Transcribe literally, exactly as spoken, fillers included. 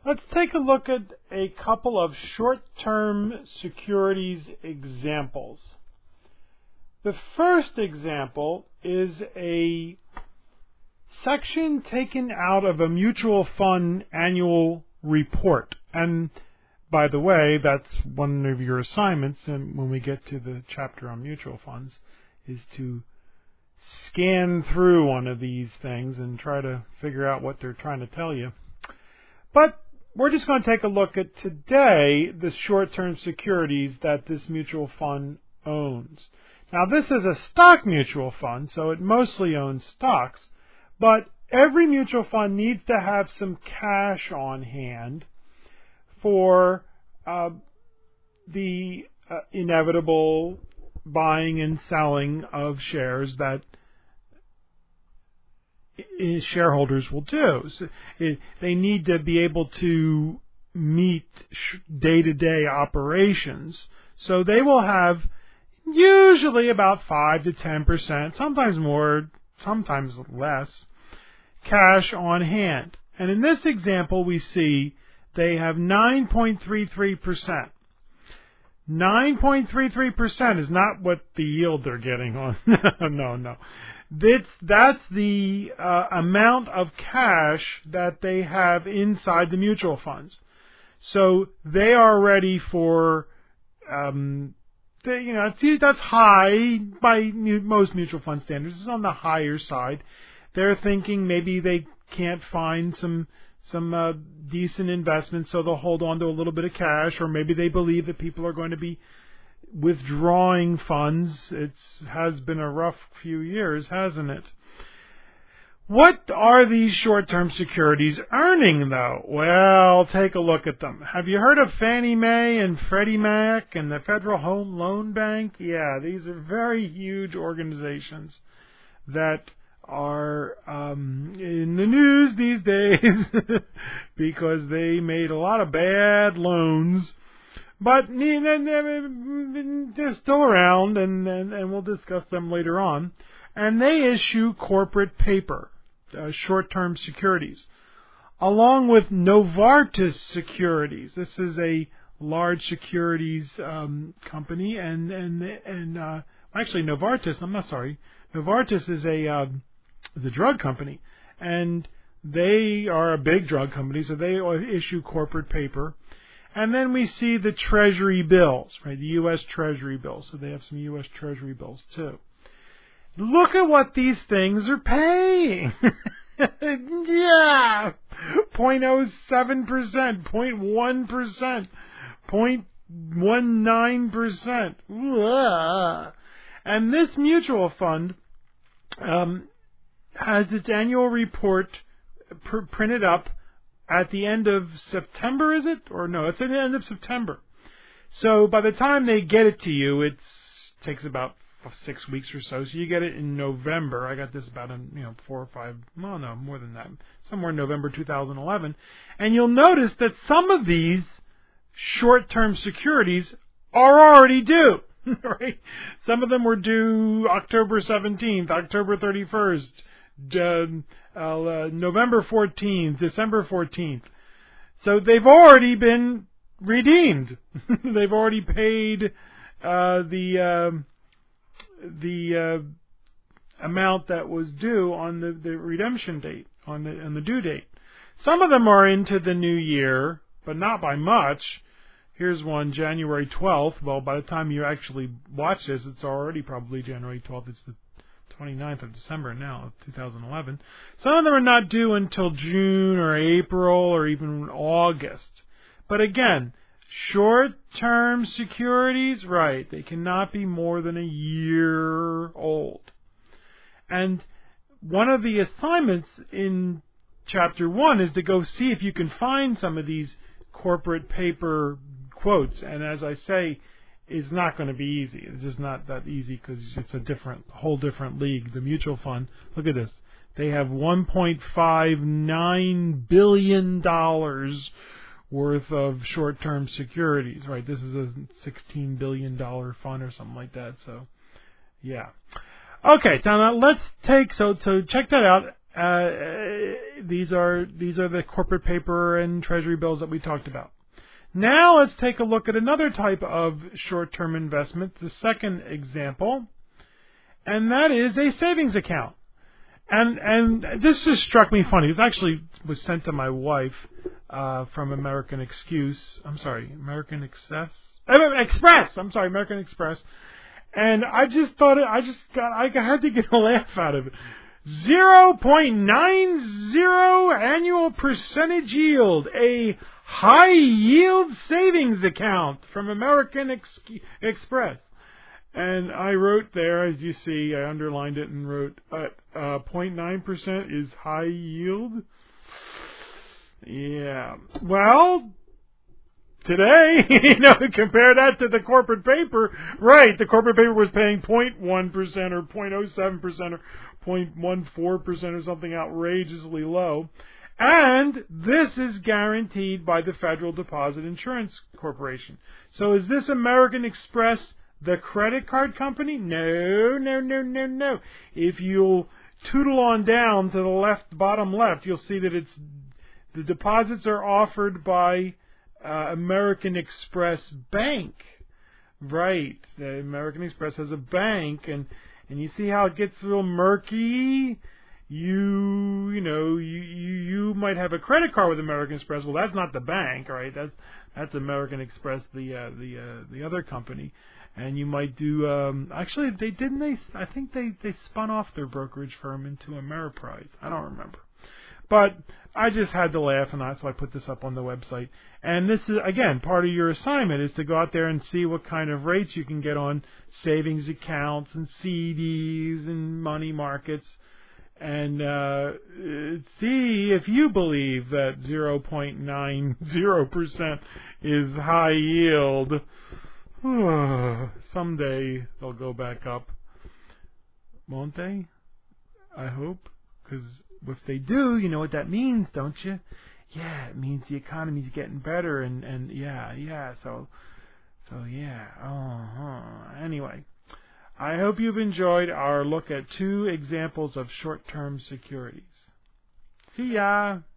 Let's take a look at a couple of short-term securities examples. The first example is a section taken out of a mutual fund annual report. And by the way, that's one of your assignments, and when we get to the chapter on mutual funds, is to scan through one of these things and try to figure out what they're trying to tell you. But we're just going to take a look at today the short-term securities that this mutual fund owns. Now, this is a stock mutual fund, so it mostly owns stocks, but every mutual fund needs to have some cash on hand for uh, the uh, inevitable buying and selling of shares that shareholders will do. So it, they need to be able to meet day-to-day operations. So they will have usually about five to ten percent, sometimes more, sometimes less, cash on hand. And in this example, we see they have nine point three three percent. nine point three three percent is not what the yield they're getting on. no, no. That's, that's the uh, amount of cash that they have inside the mutual funds. So they are ready for, um, they, you know, that's high by most mutual fund standards. It's on the higher side. They're thinking maybe they can't find some some uh, decent investments, so they'll hold on to a little bit of cash, or maybe they believe that people are going to be withdrawing funds. It has been a rough few years, hasn't it? What are these short-term securities earning, though? Well, take a look at them. Have you heard of Fannie Mae and Freddie Mac and the Federal Home Loan Bank? Yeah, these are very huge organizations that are um, in the news these days because they made a lot of bad loans. But they're still around, and, and, and we'll discuss them later on. And they issue corporate paper, uh, short-term securities, along with Novartis Securities. This is a large securities um, company, and and and uh, actually Novartis. I'm not sorry. Novartis is a uh, is a drug company, and they are a big drug company, so they issue corporate paper. And then we see the Treasury bills, right? The U S Treasury bills. So they have some U S Treasury bills too. Look at what these things are paying. Yeah, zero point zero seven percent, zero point one percent, zero point one nine percent. And this mutual fund um, has its annual report pr- printed up at the end of September, is it? Or no, it's at the end of September. So by the time they get it to you, it takes about six weeks or so. So you get it in November. I got this about in, you know, four or five, well, no, more than that, somewhere in November two thousand eleven. And you'll notice that some of these short-term securities are already due, right? Some of them were due October seventeenth, October thirty-first, uh, uh, November fourteenth, December fourteenth. So they've already been redeemed. They've already paid uh, the uh, the uh, amount that was due on the, the redemption date, on the on the due date. Some of them are into the new year, but not by much. Here's one, January twelfth. Well, by the time you actually watch this, it's already probably January twelfth. It's the twenty-ninth of December now of two thousand eleven. Some of them are not due until June or April or even August. But again, short-term securities, right, they cannot be more than a year old. And one of the assignments in Chapter one is to go see if you can find some of these corporate paper quotes. And as I say, it's not going to be easy. It's just not that easy because it's a different, whole different league. The mutual fund, look at this. They have one point five nine billion dollars worth of short-term securities, right? This is a sixteen billion dollars fund or something like that. So, yeah. Okay, now, now let's take, so, so check that out. Uh, these are these are the corporate paper and treasury bills that we talked about. Now let's take a look at another type of short-term investment, the second example, and that is a savings account. And and this just struck me funny. It actually was sent to my wife uh, from American Excuse. I'm sorry, American Excess, uh, Express. I'm sorry, American Express. And I just thought it, I just got I had to get a laugh out of it. zero point nine zero annual percentage yield, a high yield savings account from American Ex- Express. And I wrote there, as you see, I underlined it and wrote, uh, uh, zero point nine percent is high yield. Yeah. Well, today, you know, compare that to the corporate paper. Right, the corporate paper was paying zero point one percent or zero point zero seven percent or zero point one four percent or something outrageously low. And this is guaranteed by the Federal Deposit Insurance Corporation. So is this American Express the credit card company? No, no, no, no, no. If you'll tootle on down to the left, bottom left, you'll see that it's the deposits are offered by uh, American Express Bank. Right. The American Express has a bank, and, and you see how it gets a little murky? You, you know, you, you, you might have a credit card with American Express. Well, that's not the bank, right? That's, that's American Express, the, uh, the, uh, the other company. And you might do, um, actually, they didn't they, I think they, they spun off their brokerage firm into Ameriprise. I don't remember. But I just had to laugh, and that's why I put this up on the website. And this is, again, part of your assignment is to go out there and see what kind of rates you can get on savings accounts and C Ds and money markets. And uh, see if you believe that zero point nine zero percent is high yield. Someday they'll go back up, won't they? I hope, because if they do, you know what that means, don't you? Yeah, it means the economy's getting better, and, and yeah, yeah, so, so yeah, uh-huh. Anyway, I hope you've enjoyed our look at two examples of short-term securities. See ya!